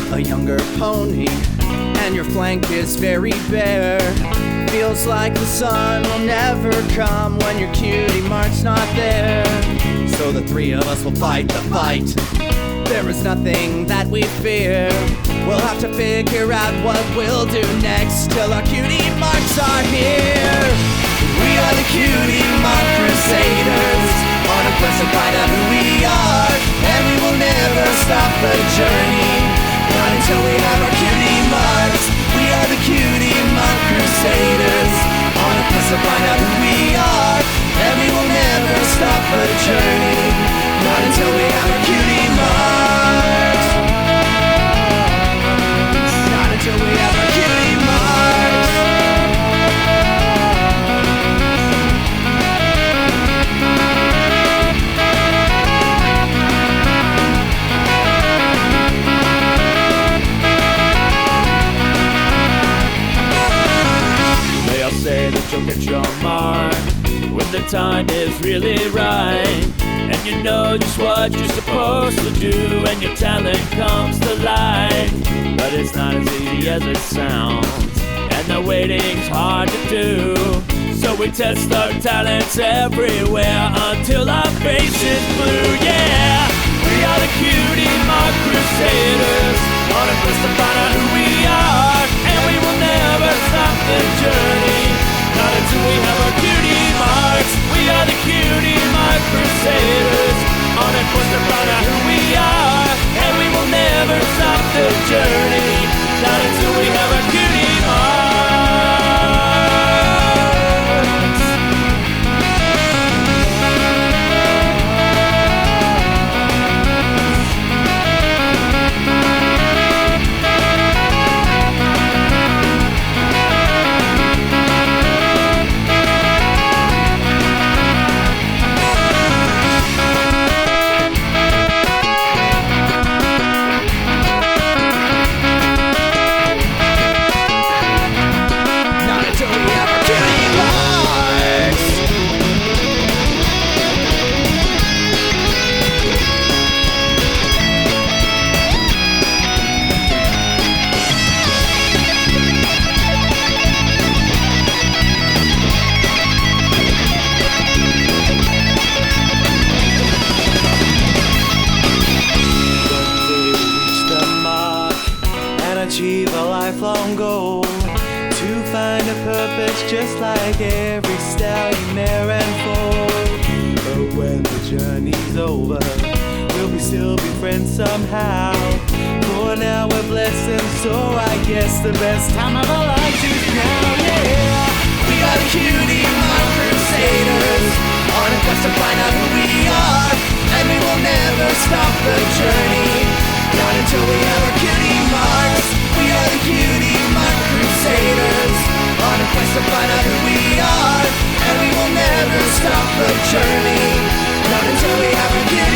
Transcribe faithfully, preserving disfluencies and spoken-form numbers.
a younger pony, and your flank is very bare. Feels like the sun will never come when your cutie mark's not there. So the three of us will fight the fight. There is nothing that we fear. We'll have to figure out what we'll do next till our cutie marks are here. We are the Cutie Mark Crusaders, on a quest to find out who we are, and we will never stop the journey, not until we have our cutie marks. We are the Cutie Mark Crusaders, on a quest to find out who we are, and we will never stop the journey, not until we have our cutie marks. Not until we have our cutie marks. Say that you'll get your mark when the time is really right, and you know just what you're supposed to do, and your talent comes to light. But it's not as easy as it sounds, and the waiting's hard to do. So we test our talents everywhere until our face is blue. Yeah, we are the Cutie Mark Crusaders, on a quest to find out who we are, and we will never stop the journey, not until we have our cutie marks. We are the Cutie Mark Crusaders, on a quest to find out who we are, and we will never stop the journey, not until we have our cutie marks. Achieve a lifelong goal, to find a purpose just like every stallion there and foal. But when the journey's over, will we still be friends somehow? For now we're blessed, so I guess the best time of our lives is now. Yeah, we are the Cutie Mark Crusaders, on a quest to find out who we are, and we will never stop the journey, not until we have our cutie marks. We are the Cutie Mark Crusaders, on a quest to find out who we are, and we will never stop the journey, not until we have our cutie